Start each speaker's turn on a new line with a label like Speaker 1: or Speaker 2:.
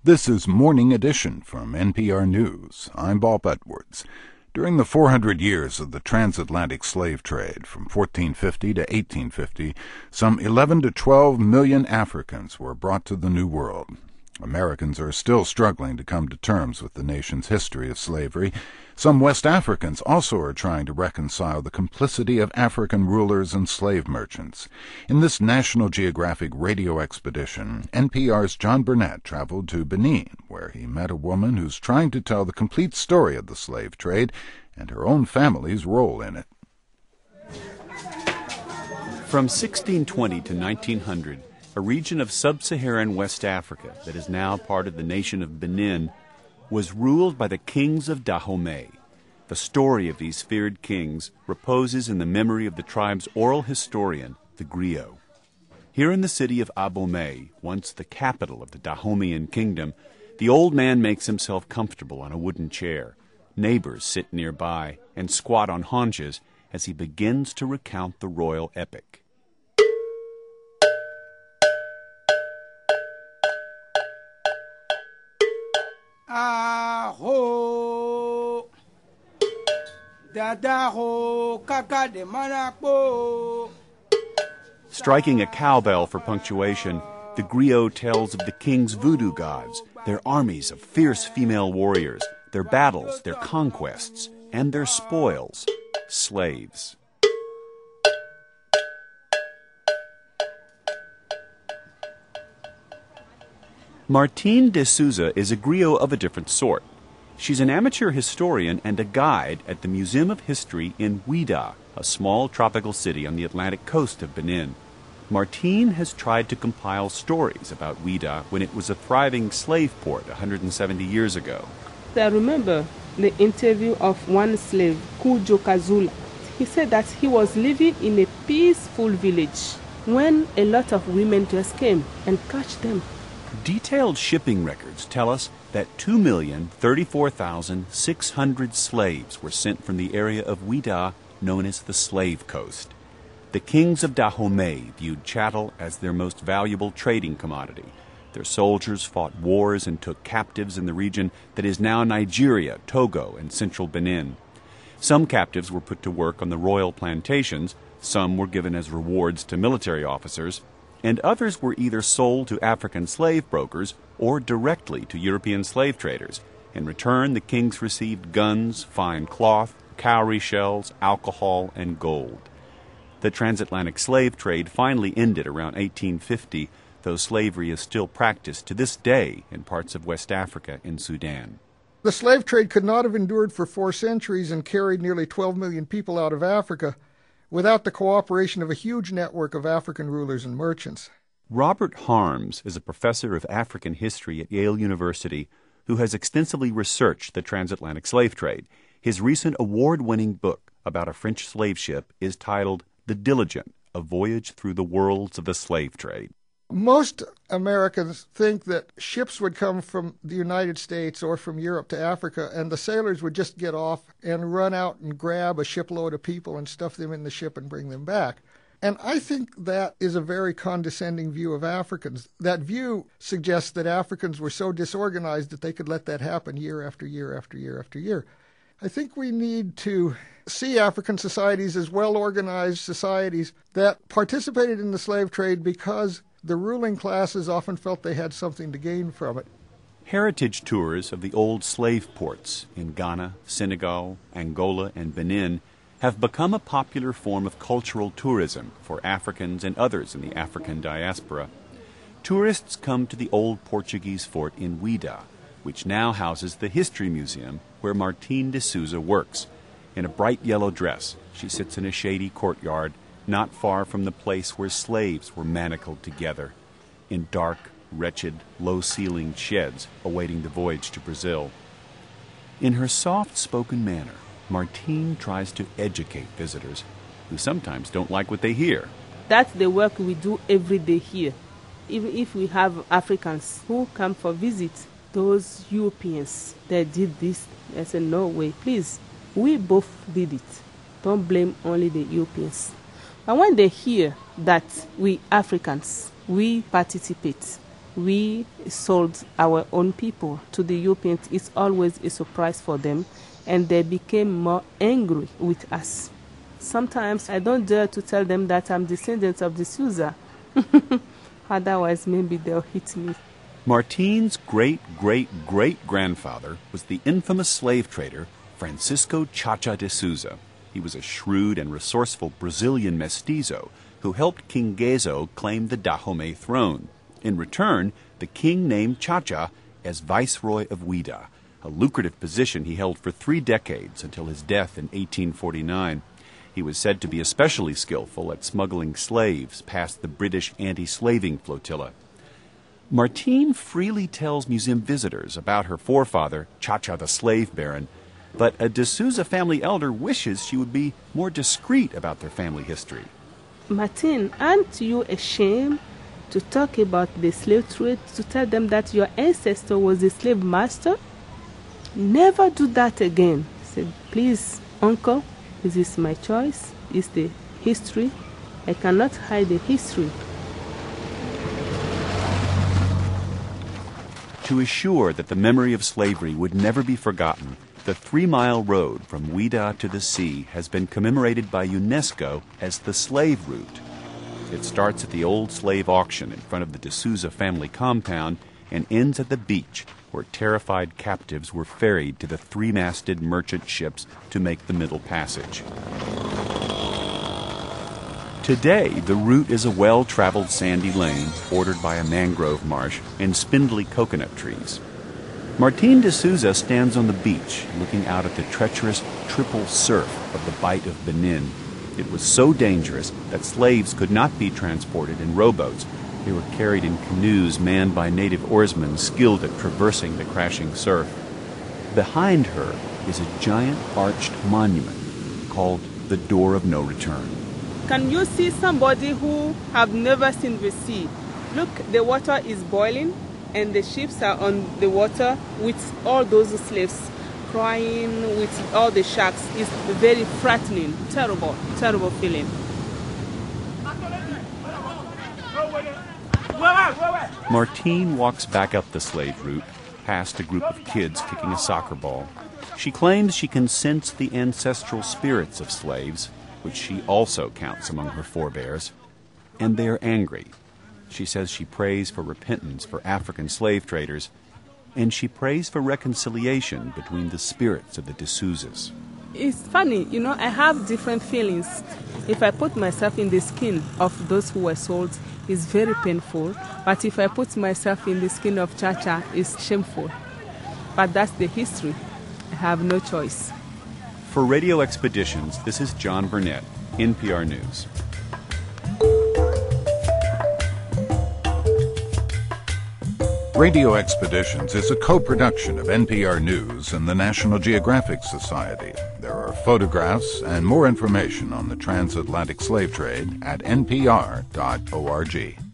Speaker 1: This is Morning Edition from NPR News. I'm Bob Edwards. During the 400 years of the transatlantic slave trade from 1450 to 1850, some 11 to 12 million Africans were brought to the New World. Americans are still struggling to come to terms with the nation's history of slavery. Some West Africans also are trying to reconcile the complicity of African rulers and slave merchants. In this National Geographic radio expedition, NPR's John Burnett traveled to Benin, where he met a woman who's trying to tell the complete story of the slave trade and her own family's role in it.
Speaker 2: From 1620 to 1900, a region of sub-Saharan West Africa that is now part of the nation of Benin was ruled by the kings of Dahomey. The story of these feared kings reposes in the memory of the tribe's oral historian, the griot. Here in the city of Abomey, once the capital of the Dahomeyan kingdom, the old man makes himself comfortable on a wooden chair. Neighbors sit nearby and squat on haunches as he begins to recount the royal epic.
Speaker 3: Aho, dadaho, kaka de manapo.
Speaker 2: Striking a cowbell for punctuation, the griot tells of the king's voodoo gods, their armies of fierce female warriors, their battles, their conquests, and their spoils, slaves. Martine de Souza is a griot of a different sort. She's an amateur historian and a guide at the Museum of History in Ouidah, a small tropical city on the Atlantic coast of Benin. Martine has tried to compile stories about Ouidah when it was a thriving slave port 170 years ago.
Speaker 4: I remember the interview of one slave, Kujo Kazula. He said that he was living in a peaceful village when a lot of women just came and catched them.
Speaker 2: Detailed shipping records tell us that 2,034,600 slaves were sent from the area of Ouidah known as the Slave Coast. The kings of Dahomey viewed chattel as their most valuable trading commodity. Their soldiers fought wars and took captives in the region that is now Nigeria, Togo, and central Benin. Some captives were put to work on the royal plantations, some were given as rewards to military officers, and others were either sold to African slave brokers or directly to European slave traders. In return, the kings received guns, fine cloth, cowrie shells, alcohol, and gold. The transatlantic slave trade finally ended around 1850, though slavery is still practiced to this day in parts of West Africa and Sudan.
Speaker 5: The slave trade could not have endured for 4 centuries and carried nearly 12 million people out of Africa without the cooperation of a huge network of African rulers and merchants.
Speaker 2: Robert Harms is a professor of African history at Yale University who has extensively researched the transatlantic slave trade. His recent award-winning book about a French slave ship is titled The Diligent, A Voyage Through the Worlds of the Slave Trade.
Speaker 5: Most Americans think that ships would come from the United States or from Europe to Africa, and the sailors would just get off and run out and grab a shipload of people and stuff them in the ship and bring them back. And I think that is a very condescending view of Africans. That view suggests that Africans were so disorganized that they could let that happen year after year after year after year. I think we need to see African societies as well-organized societies that participated in the slave trade because the ruling classes often felt they had something to gain from it.
Speaker 2: Heritage tours of the old slave ports in Ghana, Senegal, Angola, and Benin have become a popular form of cultural tourism for Africans and others in the African diaspora. Tourists come to the old Portuguese fort in Ouidah, which now houses the History Museum where Martine de Souza works. In a bright yellow dress, she sits in a shady courtyard not far from the place where slaves were manacled together in dark, wretched, low-ceilinged sheds awaiting the voyage to Brazil. In her soft-spoken manner, Martine tries to educate visitors who sometimes don't like what they hear.
Speaker 4: That's the work we do every day here. Even if we have Africans who come for visit, those Europeans that did this, I said, no way, please, we both did it. Don't blame only the Europeans. And when they hear that we Africans, we participate, we sold our own people to the Europeans, it's always a surprise for them, and they became more angry with us. Sometimes I don't dare to tell them that I'm descendant of the D'Souza. Otherwise, maybe they'll hit me.
Speaker 2: Martine's great-great-great-grandfather was the infamous slave trader Francisco Chacha de Souza. He was a shrewd and resourceful Brazilian mestizo who helped King Gezo claim the Dahomey throne. In return, the king named Chacha as Viceroy of Ouida, a lucrative position he held for 3 decades until his death in 1849. He was said to be especially skillful at smuggling slaves past the British anti-slaving flotilla. Martine freely tells museum visitors about her forefather, Chacha the slave baron, but a De Souza family elder wishes she would be more discreet about their family history.
Speaker 4: Martine, aren't you ashamed to talk about the slave trade, to tell them that your ancestor was a slave master? Never do that again. I said, please, uncle, this is my choice. It's the history. I cannot hide the history.
Speaker 2: To assure that the memory of slavery would never be forgotten, the 3-mile road from Ouida to the sea has been commemorated by UNESCO as the Slave Route. It starts at the old slave auction in front of the De Souza family compound and ends at the beach, where terrified captives were ferried to the 3-masted merchant ships to make the Middle Passage. Today, the route is a well-traveled sandy lane bordered by a mangrove marsh and spindly coconut trees. Martine de Souza stands on the beach, looking out at the treacherous triple surf of the Bight of Benin. It was so dangerous that slaves could not be transported in rowboats. They were carried in canoes manned by native oarsmen skilled at traversing the crashing surf. Behind her is a giant arched monument called the Door of No Return.
Speaker 4: Can you see somebody who have never seen the sea? Look, the water is boiling and the ships are on the water with all those slaves crying, with all the sharks. It's very frightening, terrible, terrible feeling.
Speaker 2: Martine walks back up the slave route, past a group of kids kicking a soccer ball. She claims she can sense the ancestral spirits of slaves, which she also counts among her forebears, and they are angry. She says she prays for repentance for African slave traders, and she prays for reconciliation between the spirits of the De Souzas.
Speaker 4: It's funny, I have different feelings. If I put myself in the skin of those who were sold, it's very painful. But if I put myself in the skin of Chacha, it's shameful. But that's the history. I have no choice.
Speaker 2: For Radio Expeditions, this is John Burnett, NPR News.
Speaker 1: Radio Expeditions is a co-production of NPR News and the National Geographic Society. There are photographs and more information on the transatlantic slave trade at npr.org.